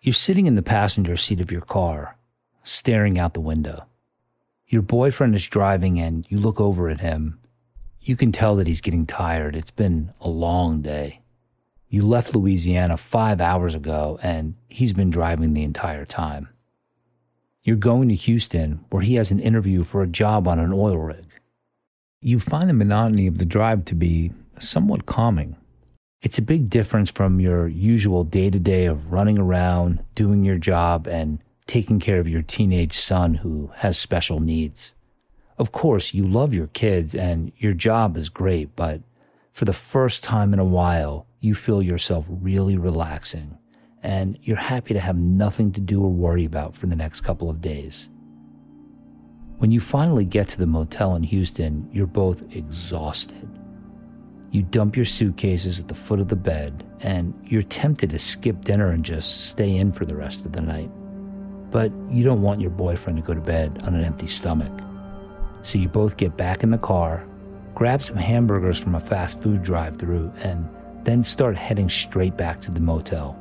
You're sitting in the passenger seat of your car, staring out the window. Your boyfriend is driving and you look over at him. You can tell that he's getting tired. It's been a long day. You left Louisiana 5 hours ago and he's been driving the entire time. You're going to Houston where he has an interview for a job on an oil rig. You find the monotony of the drive to be somewhat calming. It's a big difference from your usual day-to-day of running around, doing your job, and taking care of your teenage son who has special needs. Of course, you love your kids and your job is great, but for the first time in a while, you feel yourself really relaxing, and you're happy to have nothing to do or worry about for the next couple of days. When you finally get to the motel in Houston, you're both exhausted. You dump your suitcases at the foot of the bed, and you're tempted to skip dinner and just stay in for the rest of the night. But you don't want your boyfriend to go to bed on an empty stomach. So you both get back in the car, grab some hamburgers from a fast food drive-thru, and then start heading straight back to the motel.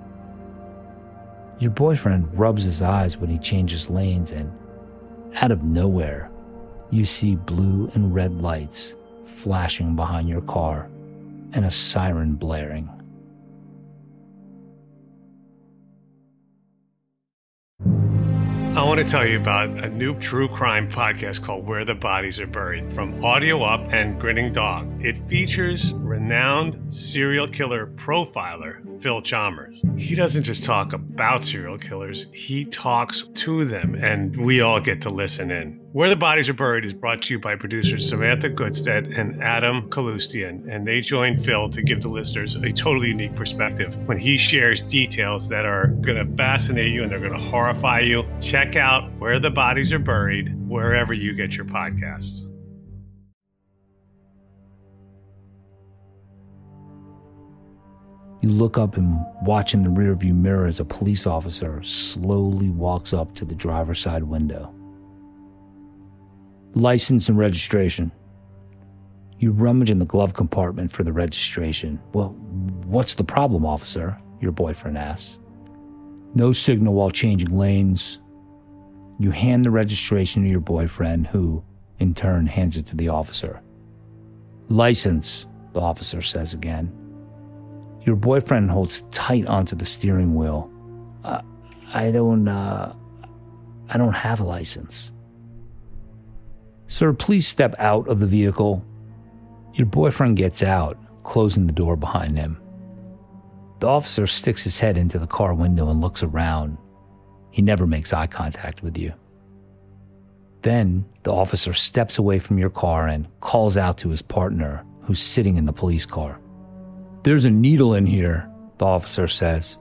Your boyfriend rubs his eyes when he changes lanes, and out of nowhere, you see blue and red lights flashing behind your car and a siren blaring. I want to tell you about a new true crime podcast called Where the Bodies Are Buried from Audio Up and Grinning Dog. It features renowned serial killer profiler Phil Chalmers. He doesn't just talk about serial killers, he talks to them, and we all get to listen in. Where the Bodies Are Buried is brought to you by producers Samantha Goodstead and Adam Kalustian, and they join Phil to give the listeners a totally unique perspective when he shares details that are going to fascinate you and they're going to horrify you. Check out Where the Bodies Are Buried wherever you get your podcasts. You look up and watch in the rearview mirror as a police officer slowly walks up to the driver's side window. License and registration. You rummage in the glove compartment for the registration. Well, what's the problem, officer? Your boyfriend asks. No signal while changing lanes. You hand the registration to your boyfriend, who, in turn, hands it to the officer. License, the officer says again. Your boyfriend holds tight onto the steering wheel. I don't have a license. Sir, please step out of the vehicle. Your boyfriend gets out, closing the door behind him. The officer sticks his head into the car window and looks around. He never makes eye contact with you. Then the officer steps away from your car and calls out to his partner, who's sitting in the police car. There's a needle in here, the officer says.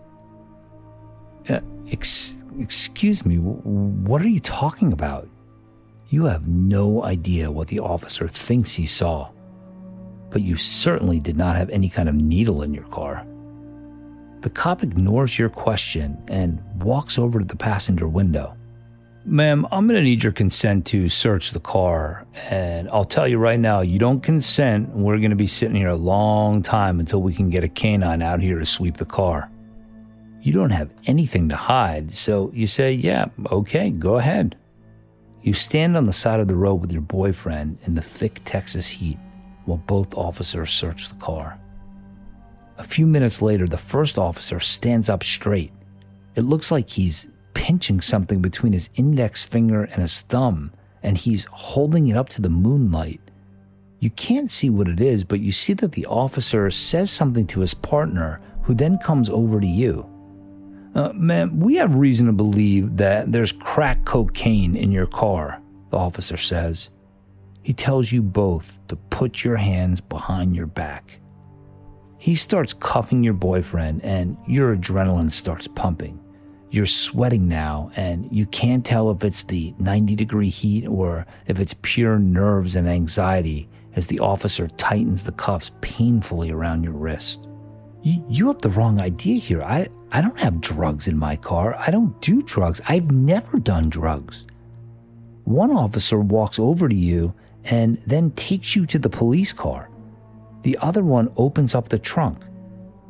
Excuse me, what are you talking about? You have no idea what the officer thinks he saw, but you certainly did not have any kind of needle in your car. The cop ignores your question and walks over to the passenger window. Ma'am, I'm going to need your consent to search the car, and I'll tell you right now, you don't consent, we're going to be sitting here a long time until we can get a canine out here to sweep the car. You don't have anything to hide, so you say, yeah, okay, go ahead. You stand on the side of the road with your boyfriend in the thick Texas heat while both officers search the car. A few minutes later, the first officer stands up straight. It looks like he's pinching something between his index finger and his thumb, and he's holding it up to the moonlight. You can't see what it is, but you see that the officer says something to his partner, who then comes over to you. Ma'am, we have reason to believe that there's crack cocaine in your car, the officer says. He tells you both to put your hands behind your back. He starts cuffing your boyfriend, and your adrenaline starts pumping. You're sweating now, and you can't tell if it's the 90-degree heat or if it's pure nerves and anxiety as the officer tightens the cuffs painfully around your wrist. You have the wrong idea here. I don't have drugs in my car. I don't do drugs. I've never done drugs. One officer walks over to you and then takes you to the police car. The other one opens up the trunk.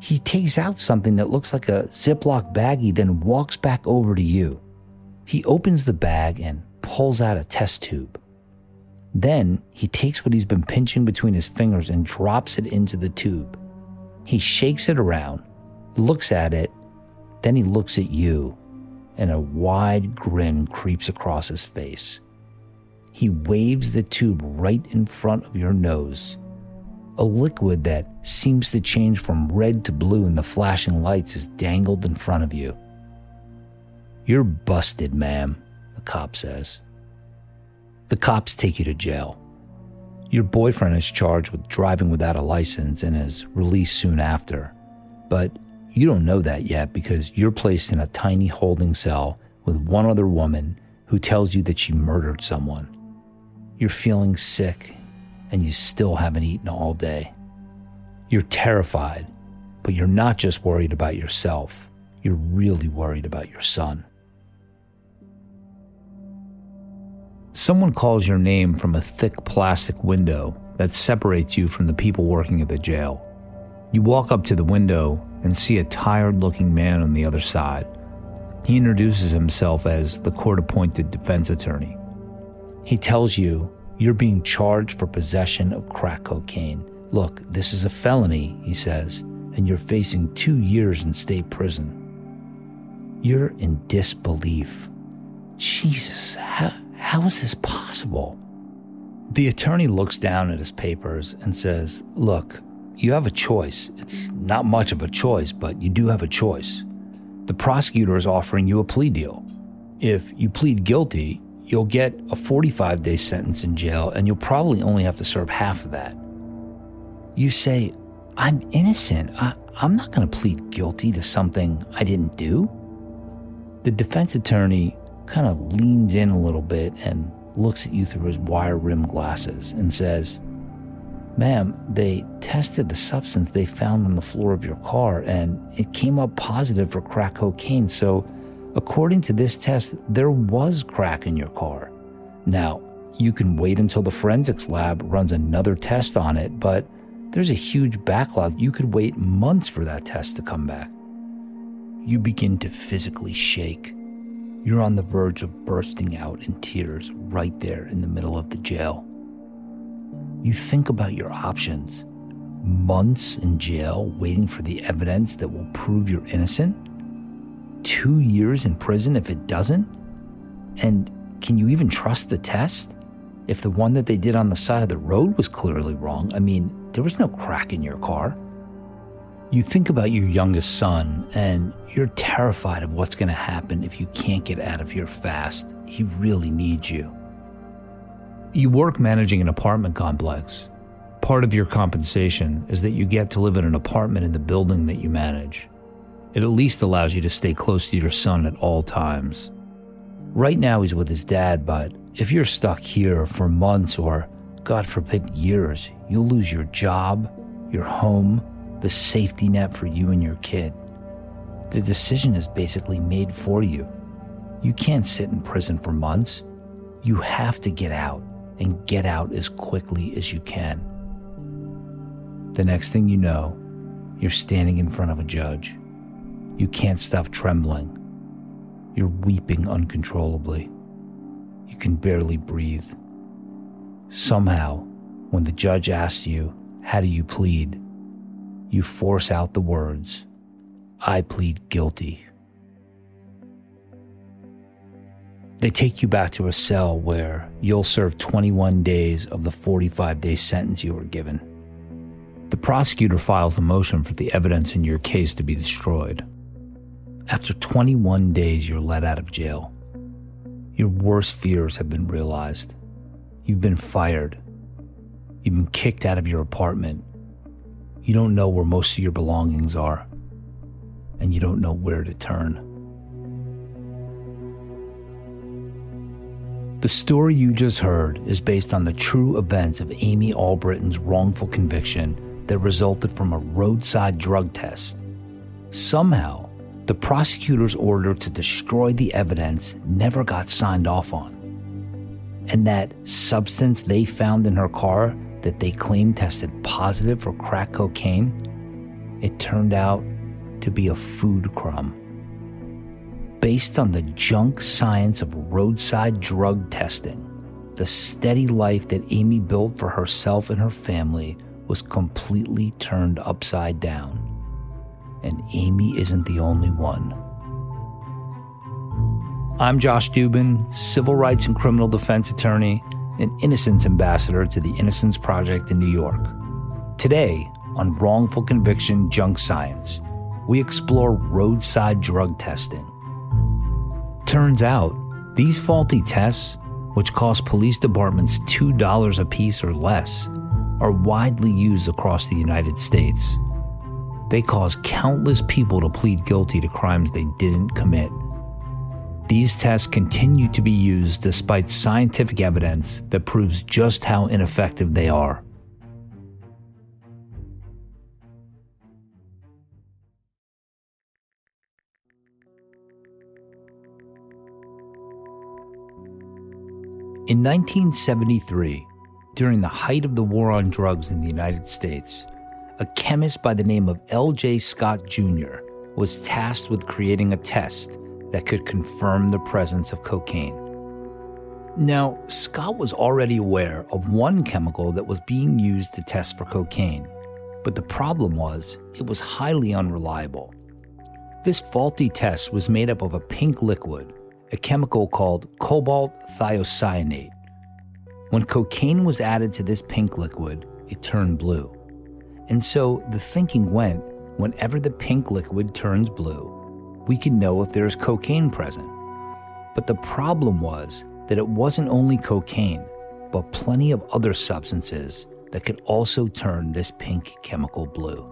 He takes out something that looks like a Ziploc baggie, then walks back over to you. He opens the bag and pulls out a test tube. Then he takes what he's been pinching between his fingers and drops it into the tube. He shakes it around, looks at it, then he looks at you, and a wide grin creeps across his face. He waves the tube right in front of your nose. A liquid that seems to change from red to blue in the flashing lights is dangled in front of you. "You're busted, ma'am," the cop says. The cops take you to jail. Your boyfriend is charged with driving without a license and is released soon after. But you don't know that yet because you're placed in a tiny holding cell with one other woman who tells you that she murdered someone. You're feeling sick and you still haven't eaten all day. You're terrified, but you're not just worried about yourself. You're really worried about your son. Someone calls your name from a thick plastic window that separates you from the people working at the jail. You walk up to the window and see a tired-looking man on the other side. He introduces himself as the court-appointed defense attorney. He tells you you're being charged for possession of crack cocaine. "Look, this is a felony," he says, "and you're facing 2 years in state prison." You're in disbelief. Jesus, how is this possible? The attorney looks down at his papers and says, "Look, you have a choice. It's not much of a choice, but you do have a choice. The prosecutor is offering you a plea deal. If you plead guilty, you'll get a 45-day sentence in jail, and you'll probably only have to serve half of that." You say, "I'm innocent. I'm not going to plead guilty to something I didn't do." The defense attorney kind of leans in a little bit and looks at you through his wire-rimmed glasses and says, "Ma'am, they tested the substance they found on the floor of your car and it came up positive for crack cocaine. So according to this test, there was crack in your car. Now, you can wait until the forensics lab runs another test on it, but there's a huge backlog. You could wait months for that test to come back." You begin to physically shake. You're on the verge of bursting out in tears right there in the middle of the jail. You think about your options. Months in jail waiting for the evidence that will prove you're innocent? 2 years in prison if it doesn't? And can you even trust the test? If the one that they did on the side of the road was clearly wrong, I mean, there was no crack in your car. You think about your youngest son, and you're terrified of what's going to happen if you can't get out of here fast. He really needs you. You work managing an apartment complex. Part of your compensation is that you get to live in an apartment in the building that you manage. It at least allows you to stay close to your son at all times. Right now he's with his dad, but if you're stuck here for months or, God forbid, years, you'll lose your job, your home, the safety net for you and your kid. The decision is basically made for you. You can't sit in prison for months. You have to get out, and get out as quickly as you can. The next thing you know, you're standing in front of a judge. You can't stop trembling. You're weeping uncontrollably. You can barely breathe. Somehow, when the judge asks you, "How do you plead?" you force out the words, "I plead guilty." They take you back to a cell where you'll serve 21 days of the 45-day sentence you were given. The prosecutor files a motion for the evidence in your case to be destroyed. After 21 days, you're let out of jail. Your worst fears have been realized. You've been fired. You've been kicked out of your apartment. You don't know where most of your belongings are, and you don't know where to turn. The story you just heard is based on the true events of Amy Albritton's wrongful conviction that resulted from a roadside drug test. Somehow, the prosecutor's order to destroy the evidence never got signed off on. And that substance they found in her car that they claimed tested positive for crack cocaine, it turned out to be a food crumb. Based on the junk science of roadside drug testing, the steady life that Amy built for herself and her family was completely turned upside down. And Amy isn't the only one. I'm Josh Dubin, civil rights and criminal defense attorney and Innocence Ambassador to the Innocence Project in New York. Today, on Wrongful Conviction Junk Science, we explore roadside drug testing. Turns out, these faulty tests, which cost police departments $2 a piece or less, are widely used across the United States. They cause countless people to plead guilty to crimes they didn't commit. These tests continue to be used despite scientific evidence that proves just how ineffective they are. In 1973, during the height of the war on drugs in the United States, a chemist by the name of L.J. Scott Jr. was tasked with creating a test that could confirm the presence of cocaine. Now, Scott was already aware of one chemical that was being used to test for cocaine, but the problem was it was highly unreliable. This faulty test was made up of a pink liquid, a chemical called cobalt thiocyanate. When cocaine was added to this pink liquid, it turned blue. And so the thinking went, whenever the pink liquid turns blue, we can know if there is cocaine present. But the problem was that it wasn't only cocaine, but plenty of other substances that could also turn this pink chemical blue.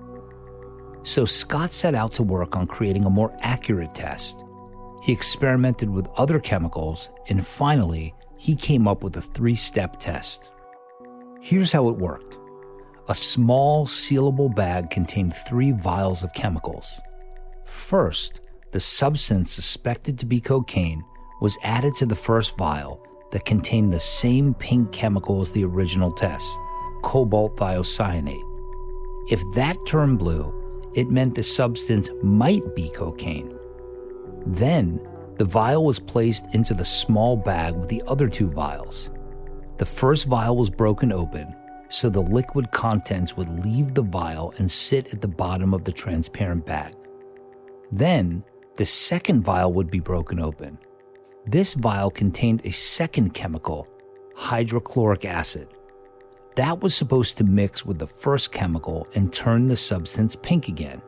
So Scott set out to work on creating a more accurate test. He experimented with other chemicals, and finally, he came up with a 3-step test. Here's how it worked. A small, sealable bag contained 3 vials of chemicals. First, the substance suspected to be cocaine was added to the first vial that contained the same pink chemical as the original test, cobalt thiocyanate. If that turned blue, it meant the substance might be cocaine. Then, the vial was placed into the small bag with the other 2 vials. The first vial was broken open, so the liquid contents would leave the vial and sit at the bottom of the transparent bag. Then, the second vial would be broken open. This vial contained a second chemical, hydrochloric acid. That was supposed to mix with the first chemical and turn the substance pink again.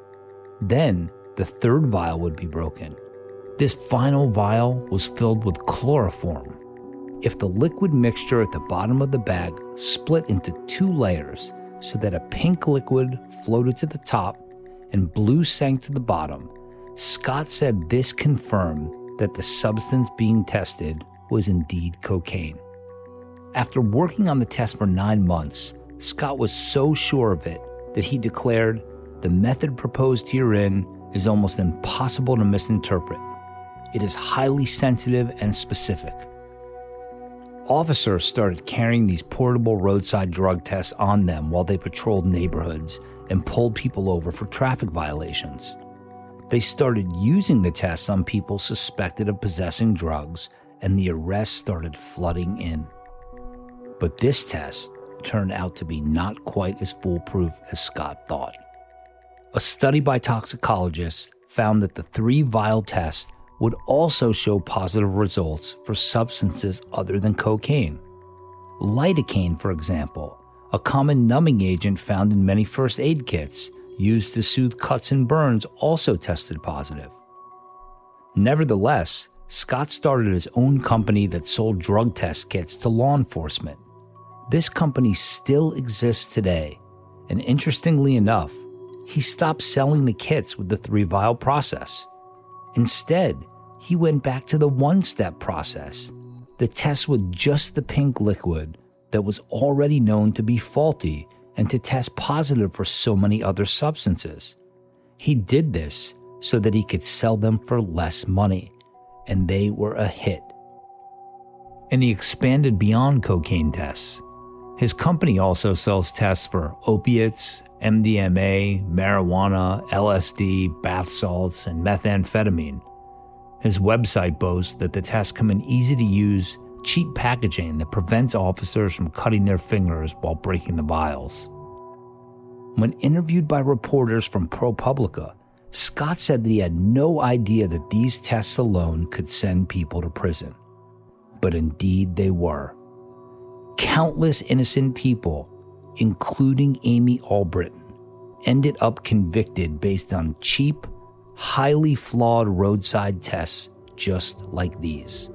Then, the third vial would be broken. This final vial was filled with chloroform. If the liquid mixture at the bottom of the bag split into 2 layers so that a pink liquid floated to the top and blue sank to the bottom, Scott said this confirmed that the substance being tested was indeed cocaine. After working on the test for 9 months, Scott was so sure of it that he declared, "The method proposed herein is almost impossible to misinterpret. It is highly sensitive and specific." Officers started carrying these portable roadside drug tests on them while they patrolled neighborhoods and pulled people over for traffic violations. They started using the tests on people suspected of possessing drugs, and the arrests started flooding in. But this test turned out to be not quite as foolproof as Scott thought. A study by toxicologists found that the 3-vial test would also show positive results for substances other than cocaine. Lidocaine, for example, a common numbing agent found in many first aid kits used to soothe cuts and burns, also tested positive. Nevertheless, Scott started his own company that sold drug test kits to law enforcement. This company still exists today, and interestingly enough, he stopped selling the kits with the 3-vial process. Instead, he went back to the 1-step process, the test with just the pink liquid that was already known to be faulty and to test positive for so many other substances. He did this so that he could sell them for less money, and they were a hit. And he expanded beyond cocaine tests. His company also sells tests for opiates, MDMA, marijuana, LSD, bath salts, and methamphetamine. His website boasts that the tests come in easy-to-use, cheap packaging that prevents officers from cutting their fingers while breaking the vials. When interviewed by reporters from ProPublica, Scott said that he had no idea that these tests alone could send people to prison. But indeed they were. Countless innocent people, including Amy Albritton, ended up convicted based on cheap, highly flawed roadside tests just like these.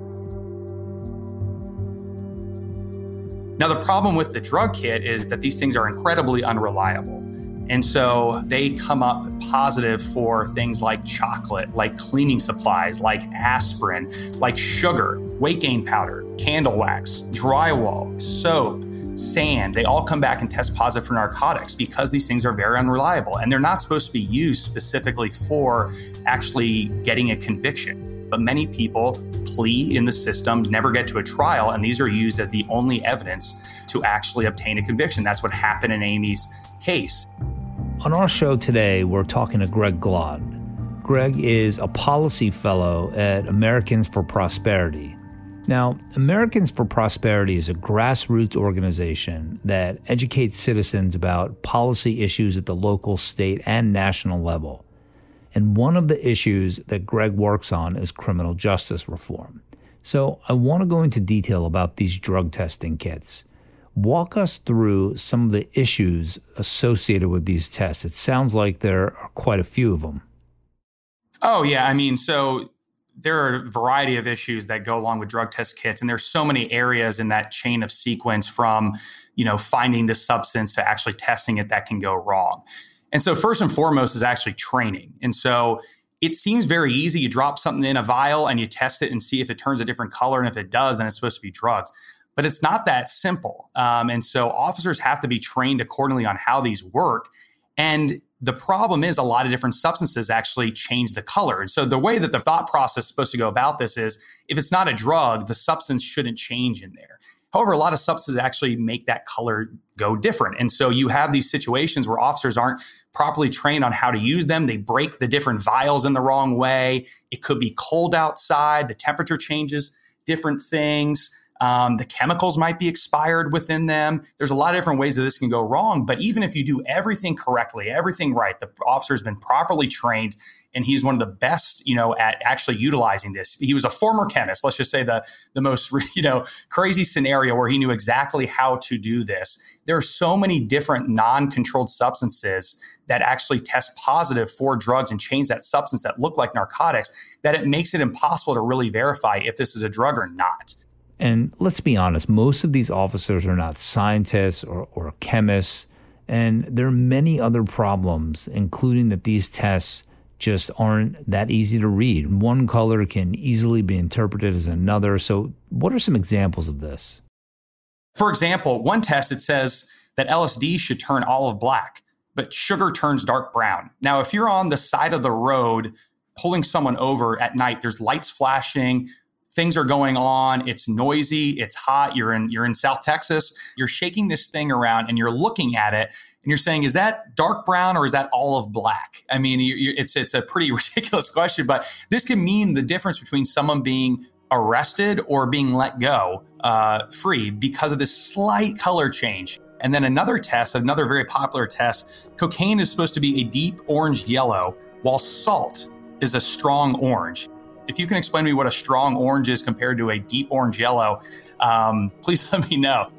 Now, the problem with the drug kit is that these things are incredibly unreliable. And so they come up positive for things like chocolate, like cleaning supplies, like aspirin, like sugar, weight gain powder, candle wax, drywall, soap, sand. They all come back and test positive for narcotics because these things are very unreliable. And they're not supposed to be used specifically for actually getting a conviction. But many people plea in the system, never get to a trial, and these are used as the only evidence to actually obtain a conviction. That's what happened in Amy's case. On our show today, we're talking to Greg Glod. Greg is a policy fellow at Americans for Prosperity. Now, Americans for Prosperity is a grassroots organization that educates citizens about policy issues at the local, state, and national level. And one of the issues that Greg works on is criminal justice reform. So I want to go into detail about these drug testing kits. Walk us through some of the issues associated with these tests. It sounds like there are quite a few of them. Oh, yeah. So there are a variety of issues that go along with drug test kits. And there's so many areas in that chain of sequence from, finding the substance to actually testing it that can go wrong. And so first and foremost is actually training. And so it seems very easy. You drop something in a vial and you test it and see if it turns a different color. And if it does, then it's supposed to be drugs. But it's not that simple. And so officers have to be trained accordingly on how these work. And the problem is a lot of different substances actually change the color. And so the way that the thought process is supposed to go about this is if it's not a drug, the substance shouldn't change in there. However, a lot of substances actually make that color go different. And so you have these situations where officers aren't properly trained on how to use them. They break the different vials in the wrong way. It could be cold outside. The temperature changes different things. The chemicals might be expired within them. There's a lot of different ways that this can go wrong. But even if you do everything correctly, everything right, the officer's been properly trained, and he's one of the best, at actually utilizing this. He was a former chemist. Let's just say the most, crazy scenario where he knew exactly how to do this. There are so many different non-controlled substances that actually test positive for drugs and change that substance that look like narcotics, that it makes it impossible to really verify if this is a drug or not. And let's be honest, most of these officers are not scientists or chemists, and there are many other problems, including that these tests just aren't that easy to read. One color can easily be interpreted as another. So what are some examples of this? For example, one test, it says that LSD should turn olive black, but sugar turns dark brown. Now, if you're on the side of the road pulling someone over at night, there's lights flashing, things are going on, it's noisy, it's hot, you're in South Texas, you're shaking this thing around and you're looking at it and you're saying, is that dark brown or is that olive black? It's a pretty ridiculous question, but this can mean the difference between someone being arrested or being let go free because of this slight color change. And then another very popular test, cocaine is supposed to be a deep orange yellow, while salt is a strong orange. If you can explain to me what a strong orange is compared to a deep orange yellow, please let me know.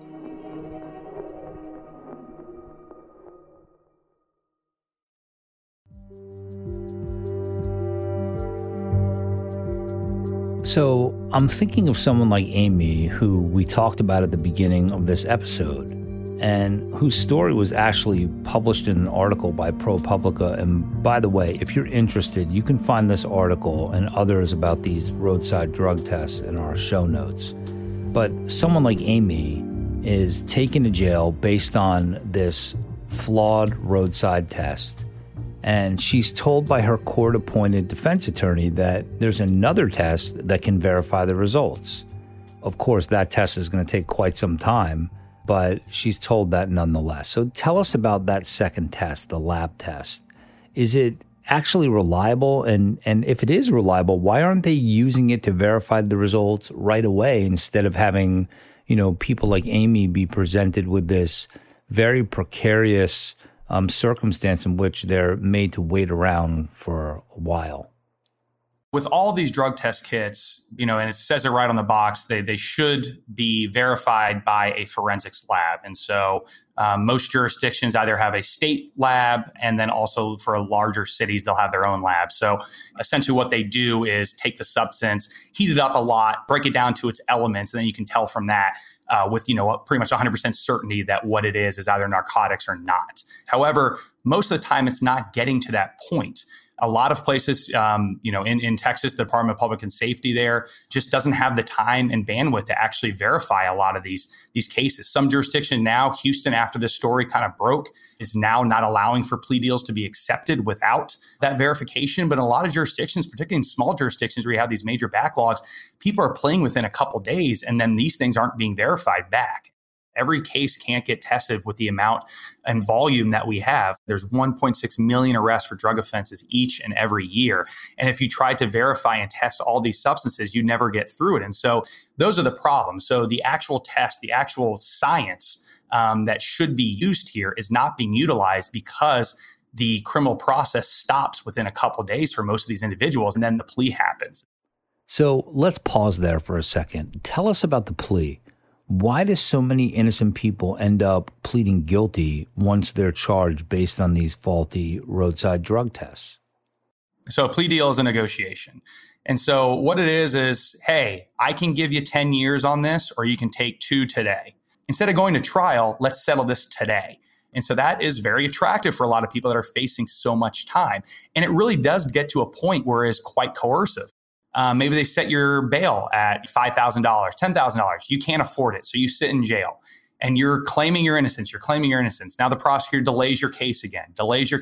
So I'm thinking of someone like Amy, who we talked about at the beginning of this episode, and whose story was actually published in an article by ProPublica. And by the way, if you're interested, you can find this article and others about these roadside drug tests in our show notes. But someone like Amy is taken to jail based on this flawed roadside test. And she's told by her court-appointed defense attorney that there's another test that can verify the results. Of course, that test is going to take quite some time, but she's told that nonetheless. So tell us about that second test, the lab test. Is it actually reliable? And if it is reliable, why aren't they using it to verify the results right away instead of having, people like Amy be presented with this very precarious circumstance in which they're made to wait around for a while? With all these drug test kits, and it says it right on the box, they should be verified by a forensics lab. And so most jurisdictions either have a state lab, and then also for larger cities, they'll have their own lab. So essentially what they do is take the substance, heat it up a lot, break it down to its elements, and then you can tell from that with pretty much 100% certainty that what it is either narcotics or not. However, most of the time it's not getting to that point. A lot of places, in Texas, the Department of Public Safety there just doesn't have the time and bandwidth to actually verify a lot of these cases. Some jurisdiction now, Houston, after this story kind of broke, is now not allowing for plea deals to be accepted without that verification. But in a lot of jurisdictions, particularly in small jurisdictions where you have these major backlogs, people are playing within a couple days, and then these things aren't being verified back. Every case can't get tested with the amount and volume that we have. There's 1.6 million arrests for drug offenses each and every year. And if you try to verify and test all these substances, you never get through it. And so those are the problems. So the actual test, the actual science that should be used here is not being utilized because the criminal process stops within a couple of days for most of these individuals, and then the plea happens. So let's pause there for a second. Tell us about the plea. Why do so many innocent people end up pleading guilty once they're charged based on these faulty roadside drug tests? So a plea deal is a negotiation. And so what it is, hey, I can give you 10 years on this, or you can take 2 today. Instead of going to trial, let's settle this today. And so that is very attractive for a lot of people that are facing so much time. And it really does get to a point where it is quite coercive. Maybe they set your bail at $5,000, $10,000. You can't afford it. So you sit in jail and you're claiming your innocence. Now the prosecutor delays your case again.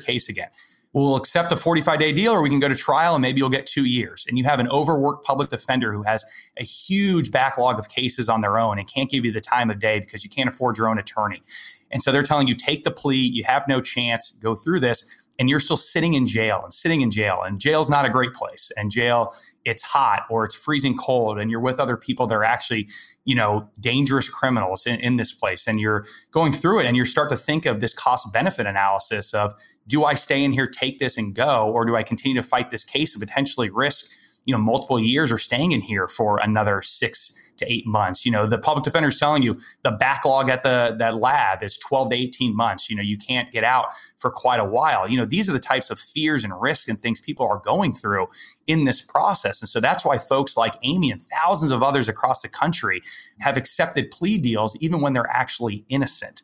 We'll accept a 45-day deal, or we can go to trial and maybe you'll get 2 years. And you have an overworked public defender who has a huge backlog of cases on their own and can't give you the time of day because you can't afford your own attorney. And so they're telling you, take the plea. You have no chance. Go through this. And you're still sitting in jail. And jail's not a great place. And jail, it's hot or it's freezing cold. And you're with other people that are actually, dangerous criminals in this place. And you're going through it and you start to think of this cost benefit analysis of, do I stay in here, take this and go? Or do I continue to fight this case and potentially risk, multiple years or staying in here for another 6 to 8 months? The public defender is telling you the backlog at that lab is 12 to 18 months. You can't get out for quite a while. These are the types of fears and risks and things people are going through in this process. And so that's why folks like Amy and thousands of others across the country have accepted plea deals even when they're actually innocent.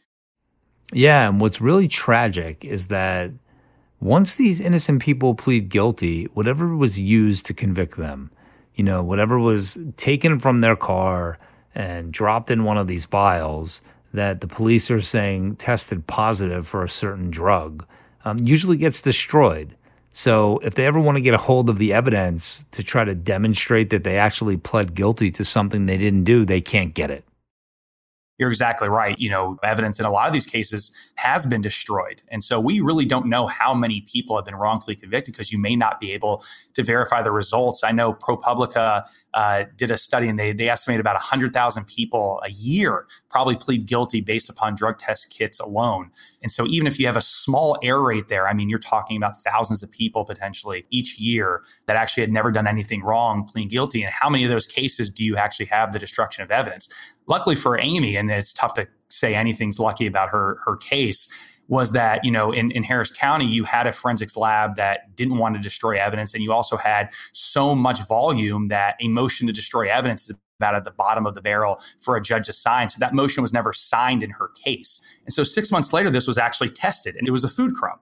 Yeah, and what's really tragic is that once these innocent people plead guilty, whatever was used to convict them, whatever was taken from their car and dropped in one of these vials that the police are saying tested positive for a certain drug, usually gets destroyed. So if they ever want to get a hold of the evidence to try to demonstrate that they actually pled guilty to something they didn't do, they can't get it. You're exactly right. Evidence in a lot of these cases has been destroyed. And so we really don't know how many people have been wrongfully convicted because you may not be able to verify the results. I know ProPublica did a study and they estimate about 100,000 people a year probably plead guilty based upon drug test kits alone. And so even if you have a small error rate there, you're talking about thousands of people potentially each year that actually had never done anything wrong pleading guilty. And how many of those cases do you actually have the destruction of evidence? Luckily for Amy, and it's tough to say anything's lucky about her case, was that, in Harris County, you had a forensics lab that didn't want to destroy evidence. And you also had so much volume that a motion to destroy evidence is about at the bottom of the barrel for a judge to sign. So that motion was never signed in her case. And so 6 months later, this was actually tested and it was a food crumb.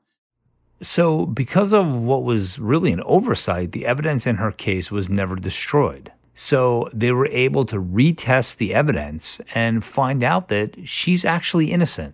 So because of what was really an oversight, the evidence in her case was never destroyed. So they were able to retest the evidence and find out that she's actually innocent.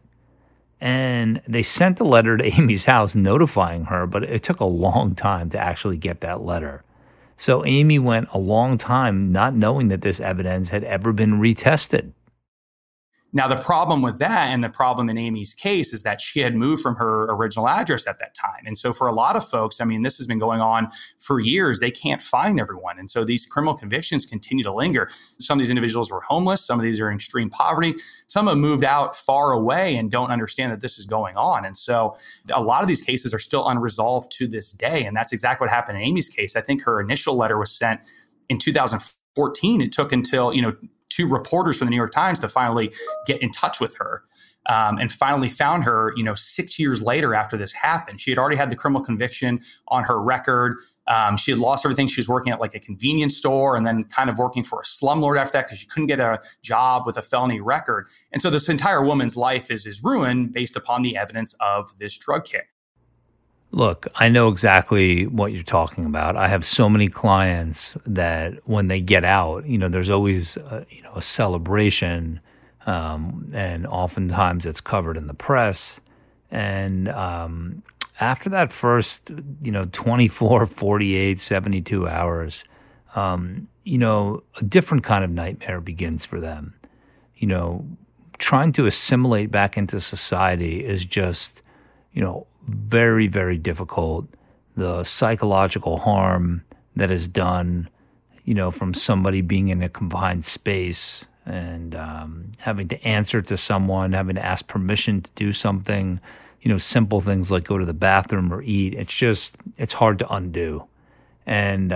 And they sent a letter to Amy's house notifying her, but it took a long time to actually get that letter. So Amy went a long time not knowing that this evidence had ever been retested. Now, the problem with that and the problem in Amy's case is that she had moved from her original address at that time. And so for a lot of folks, I mean, this has been going on for years. They can't find everyone. And so these criminal convictions continue to linger. Some of these individuals were homeless. Some of these are in extreme poverty. Some have moved out far away and don't understand that this is going on. And so a lot of these cases are still unresolved to this day. And that's exactly what happened in Amy's case. I think her initial letter was sent in 2014. It took until, 2 reporters from the New York Times to finally get in touch with her and finally found her, 6 years later after this happened. She had already had the criminal conviction on her record. She had lost everything. She was working at like a convenience store and then kind of working for a slumlord after that because she couldn't get a job with a felony record. And so this entire woman's life is ruined based upon the evidence of this drug kit. Look, I know exactly what you're talking about. I have so many clients that when they get out, there's always a celebration, and oftentimes it's covered in the press. And after that first, 24, 48, 72 hours, a different kind of nightmare begins for them. Trying to assimilate back into society is just, very, very difficult. The psychological harm that is done, from somebody being in a confined space and having to answer to someone, having to ask permission to do something, simple things like go to the bathroom or eat. It's hard to undo. And,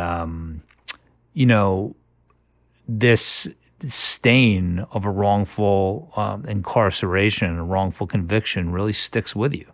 this stain of a wrongful incarceration, a wrongful conviction really sticks with you.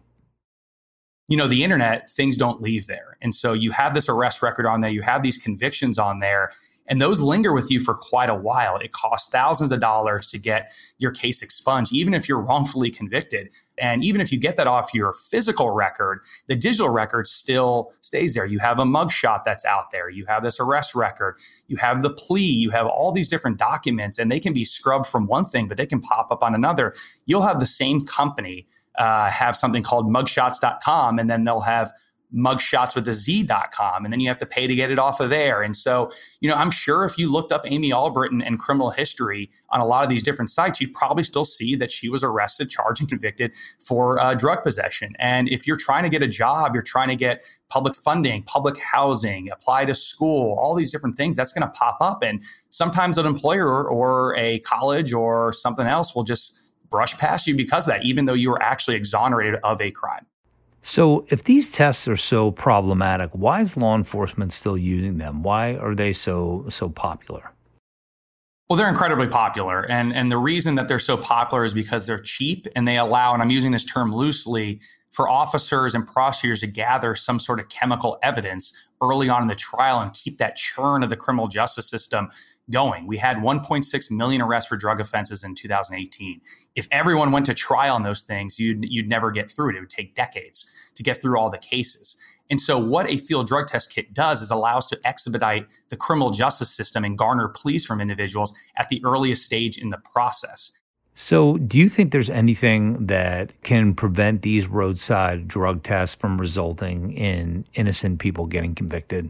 The internet, things don't leave there. And so you have this arrest record on there, you have these convictions on there, and those linger with you for quite a while. It costs thousands of dollars to get your case expunged, even if you're wrongfully convicted. And even if you get that off your physical record, the digital record still stays there. You have a mugshot that's out there. You have this arrest record. You have the plea. You have all these different documents, and they can be scrubbed from one thing, but they can pop up on another. You'll have the same company have something called mugshots.com, and then they'll have mugshotswithaz.com, and then you have to pay to get it off of there. And so, I'm sure if you looked up Amy Albritton and criminal history on a lot of these different sites, you'd probably still see that she was arrested, charged, and convicted for drug possession. And if you're trying to get a job, you're trying to get public funding, public housing, apply to school, all these different things, that's going to pop up. And sometimes an employer or a college or something else will just brush past you because of that, even though you were actually exonerated of a crime. So if these tests are so problematic, why is law enforcement still using them? Why are they so popular? Well, they're incredibly popular. And the reason that they're so popular is because they're cheap and they allow, and I'm using this term loosely, for officers and prosecutors to gather some sort of chemical evidence early on in the trial and keep that churn of the criminal justice system going. We had 1.6 million arrests for drug offenses in 2018. If everyone went to trial on those things, you'd never get through it. It would take decades to get through all the cases. And so what a field drug test kit does is allow us to expedite the criminal justice system and garner pleas from individuals at the earliest stage in the process. So do you think there's anything that can prevent these roadside drug tests from resulting in innocent people getting convicted?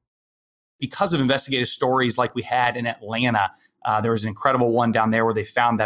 Because of investigative stories like we had in Atlanta, there was an incredible one down there where they found that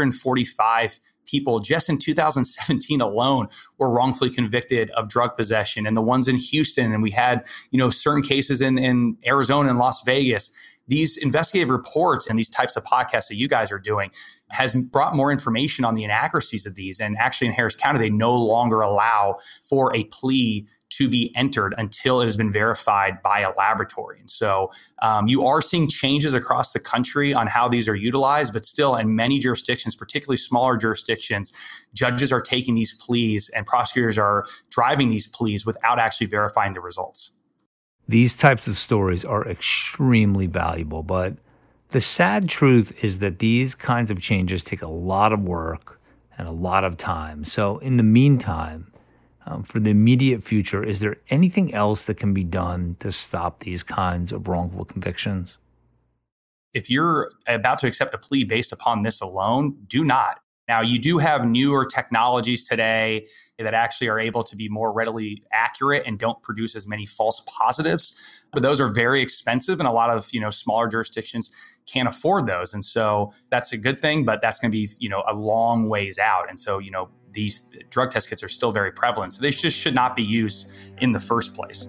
145 people just in 2017 alone were wrongfully convicted of drug possession. And the ones in Houston, and we had, certain cases in Arizona and Las Vegas. These investigative reports and these types of podcasts that you guys are doing has brought more information on the inaccuracies of these. And actually in Harris County, they no longer allow for a plea to be entered until it has been verified by a laboratory. And so you are seeing changes across the country on how these are utilized, but still in many jurisdictions, particularly smaller jurisdictions, judges are taking these pleas and prosecutors are driving these pleas without actually verifying the results. These types of stories are extremely valuable, but the sad truth is that these kinds of changes take a lot of work and a lot of time. So in the meantime, for the immediate future, is there anything else that can be done to stop these kinds of wrongful convictions? If you're about to accept a plea based upon this alone, do not. Now, you do have newer technologies today that actually are able to be more readily accurate and don't produce as many false positives. But those are very expensive, and a lot of smaller jurisdictions can't afford those. And so that's a good thing, but that's going to be a long ways out. And so these drug test kits are still very prevalent. So they just should not be used in the first place.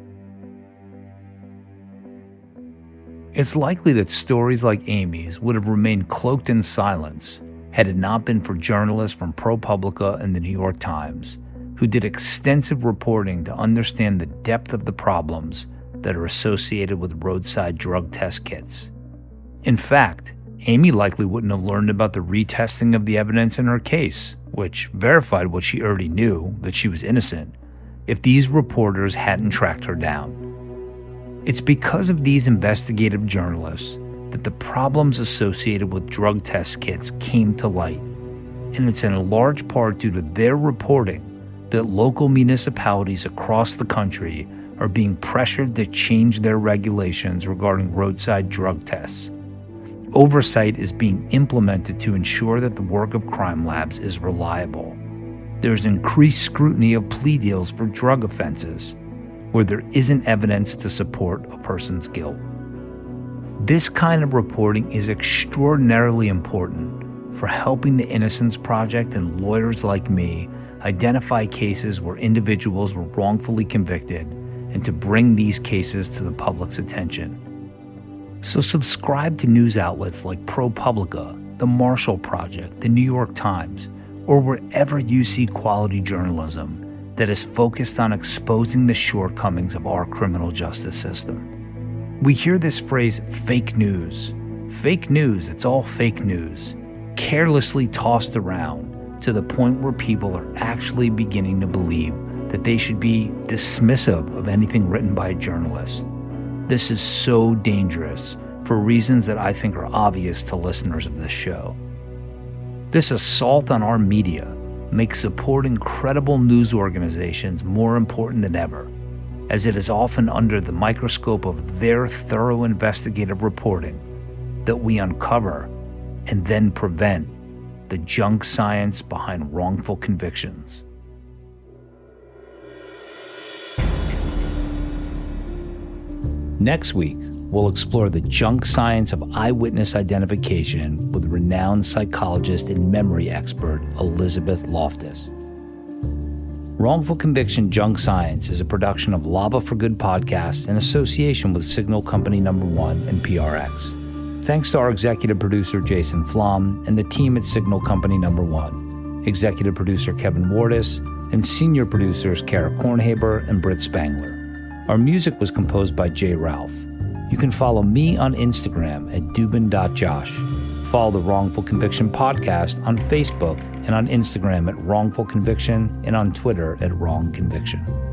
It's likely that stories like Amy's would have remained cloaked in silence had it not been for journalists from ProPublica and the New York Times, who did extensive reporting to understand the depth of the problems that are associated with roadside drug test kits. In fact, Amy likely wouldn't have learned about the retesting of the evidence in her case, which verified what she already knew, that she was innocent, if these reporters hadn't tracked her down. It's because of these investigative journalists that the problems associated with drug test kits came to light, and it's in large part due to their reporting that local municipalities across the country are being pressured to change their regulations regarding roadside drug tests. Oversight is being implemented to ensure that the work of crime labs is reliable. There's increased scrutiny of plea deals for drug offenses, where there isn't evidence to support a person's guilt. This kind of reporting is extraordinarily important for helping the Innocence Project and lawyers like me identify cases where individuals were wrongfully convicted and to bring these cases to the public's attention. So subscribe to news outlets like ProPublica, the Marshall Project, the New York Times, or wherever you see quality journalism that is focused on exposing the shortcomings of our criminal justice system. We hear this phrase, fake news. Fake news, it's all fake news, carelessly tossed around to the point where people are actually beginning to believe that they should be dismissive of anything written by a journalist. This is so dangerous for reasons that I think are obvious to listeners of this show. This assault on our media makes supporting credible news organizations more important than ever, as it is often under the microscope of their thorough investigative reporting that we uncover and then prevent the junk science behind wrongful convictions. Next week, we'll explore the junk science of eyewitness identification with renowned psychologist and memory expert Elizabeth Loftus. Wrongful Conviction Junk Science is a production of Lava for Good podcast in association with Signal Company No. 1 and PRX. Thanks to our executive producer Jason Flom and the team at Signal Company No. 1, executive producer Kevin Wardis, and senior producers Kara Kornhaber and Britt Spangler. Our music was composed by Jay Ralph. You can follow me on Instagram at dubin.josh. Follow the Wrongful Conviction podcast on Facebook and on Instagram at Wrongful Conviction and on Twitter at Wrong Conviction.